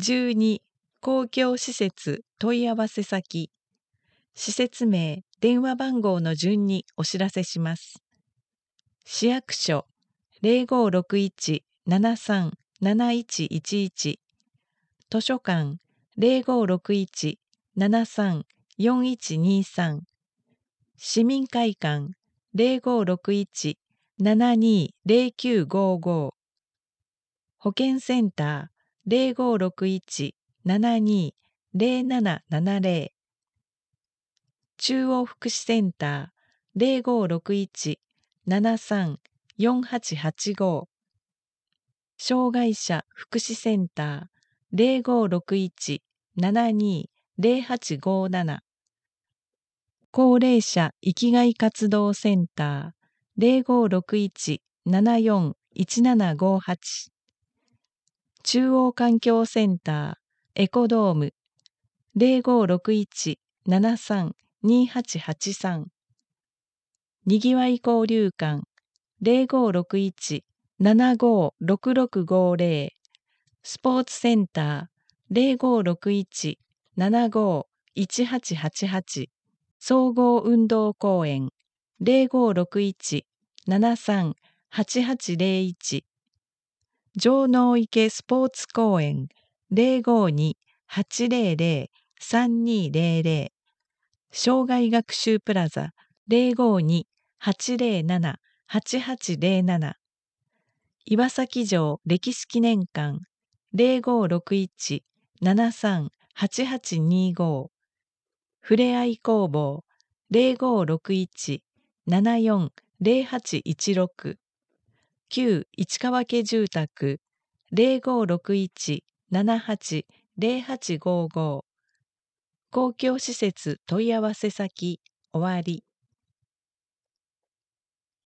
12、公共施設問い合わせ先。施設名、電話番号の順にお知らせします。市役所 0561-73-7111 図書館 0561-73-4123 市民会館 0561-720955 保健センター 0561-720770 中央福祉センター 0561-73-4885 障害者福祉センター 0561-720857 高齢者生きがい活動センター 0561-741758 中央環境センターエコドーム 0561-73-2883 にぎわい交流館 0561-756650 スポーツセンター 0561-751888 総合運動公園 0561-73-8801 城之池スポーツ公園 052-800-3200 障害学習プラザ 052-807-8807 岩崎城歴史記念館 0561-73-8825 ふれあい工房 0561-74-0816 旧市川家住宅 0561-78-0855 公共施設問い合わせ先終わり。